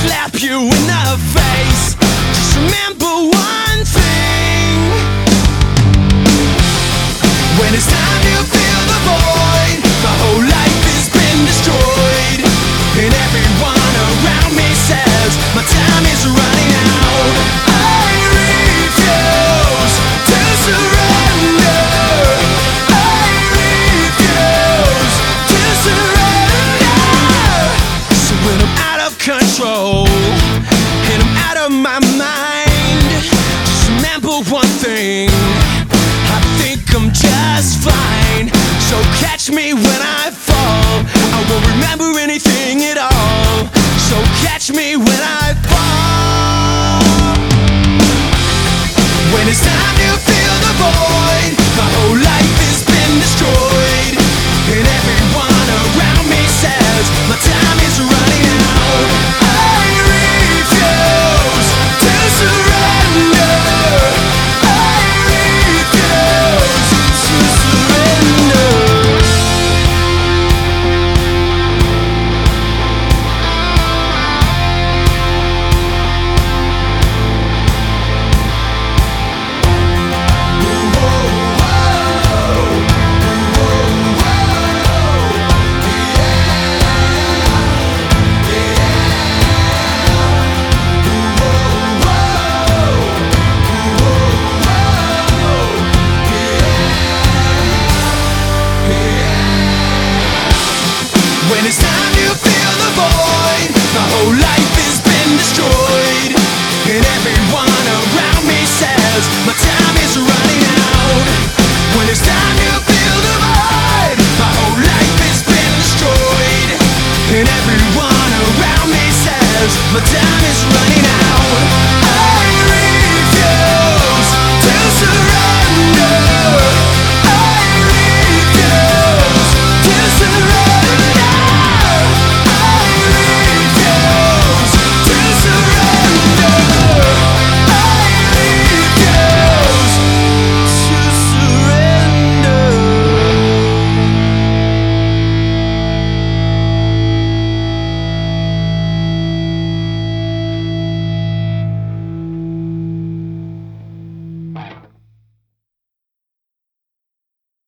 slap you in the face. Just remember one thing: when it's time to fill the void, my whole life has been destroyed, and everyone around me says my time is running out. I refuse to surrender. I refuse to surrender. So when I'm out of control and I'm out of my mind, just remember one thing: I think I'm just fine. So catch me when I fall. I won't remember anything at all. So catch me when I fall. When it's time to fill the void, my whole life has been destroyed, and everyone around me says my time is running out. I refuse to surrender. I refuse to surrender. When it's time to fill the void, my whole life has been destroyed, and everyone around me says my time is running out. When it's time to fill the void, my whole life has been destroyed, and everyone around me says my time is running out.